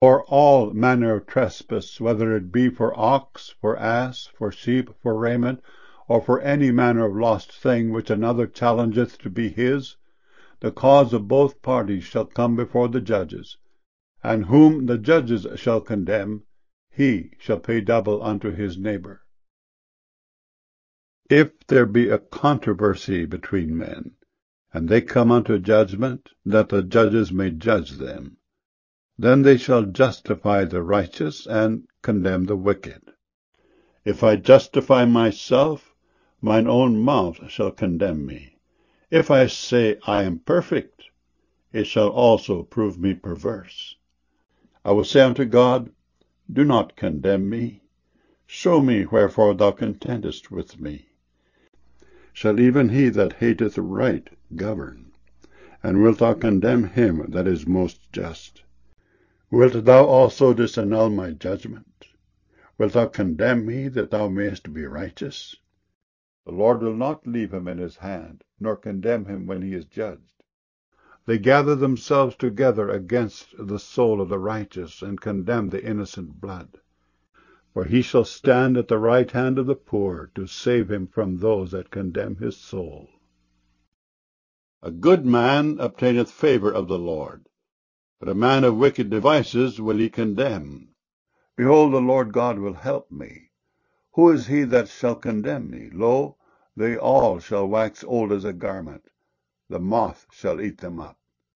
For all manner of trespass, whether it be for ox, for ass, for sheep, for raiment, or for any manner of lost thing which another challengeth to be his, the cause of both parties shall come before the judges, and whom the judges shall condemn, he shall pay double unto his neighbor. If there be a controversy between men, and they come unto judgment, that the judges may judge them, then they shall justify the righteous and condemn the wicked. If I justify myself, mine own mouth shall condemn me. If I say I am perfect, it shall also prove me perverse. I will say unto God, do not condemn me. Show me wherefore thou contendest with me. Shall even he that hateth right govern? And wilt thou condemn him that is most just? Wilt thou also disannul my judgment? Wilt thou condemn me that thou mayest be righteous? The Lord will not leave him in his hand, nor condemn him when he is judged. They gather themselves together against the soul of the righteous, and condemn the innocent blood. For he shall stand at the right hand of the poor, to save him from those that condemn his soul. A good man obtaineth favour of the Lord, but a man of wicked devices will he condemn. Behold, the Lord God will help me. Who is he that shall condemn me? Lo, they all shall wax old as a garment. The moth shall eat them up.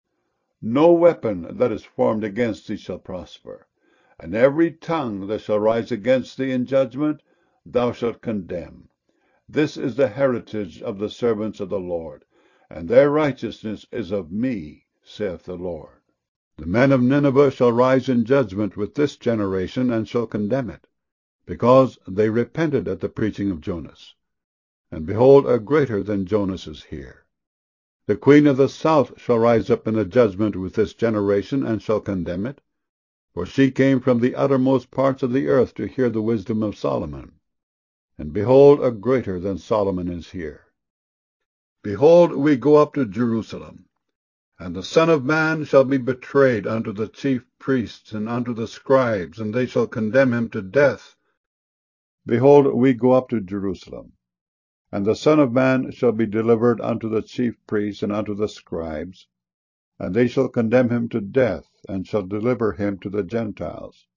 No weapon that is formed against thee shall prosper, and every tongue that shall rise against thee in judgment thou shalt condemn. This is the heritage of the servants of the Lord, and their righteousness is of me, saith the Lord. The men of Nineveh shall rise in judgment with this generation, and shall condemn it, because they repented at the preaching of Jonas. And behold, a greater than Jonas is here. The queen of the south shall rise up in the judgment with this generation, and shall condemn it. For she came from the uttermost parts of the earth to hear the wisdom of Solomon. And behold, a greater than Solomon is here. Behold, we go up to Jerusalem, and the Son of Man shall be betrayed unto the chief priests and unto the scribes, and they shall condemn him to death. Behold, we go up to Jerusalem, and the Son of Man shall be delivered unto the chief priests and unto the scribes, and they shall condemn him to death, and shall deliver him to the Gentiles.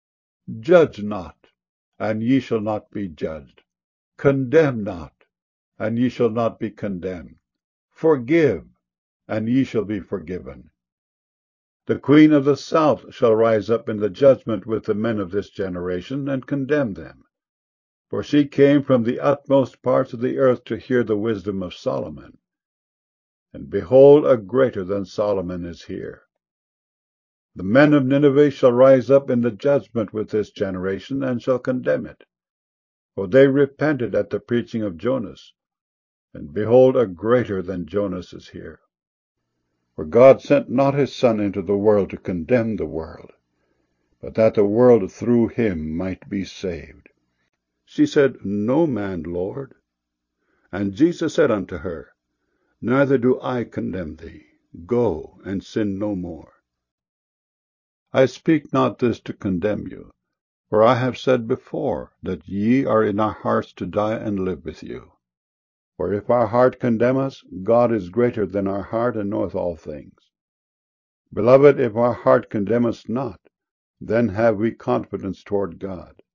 Judge not, and ye shall not be judged. Condemn not, and ye shall not be condemned. Forgive, and ye shall be forgiven. The queen of the south shall rise up in the judgment with the men of this generation, and condemn them. For she came from the utmost parts of the earth to hear the wisdom of Solomon. And behold, a greater than Solomon is here. The men of Nineveh shall rise up in the judgment with this generation, and shall condemn it. For they repented at the preaching of Jonas. And behold, a greater than Jonas is here. For God sent not his Son into the world to condemn the world, but that the world through him might be saved. She said, No man, Lord. And Jesus said unto her, Neither do I condemn thee. Go, and sin no more. I speak not this to condemn you, for I have said before, that ye are in our hearts to die and live with you. For if our heart condemn us, God is greater than our heart, and knoweth all things. Beloved, if our heart condemn us not, then have we confidence toward God.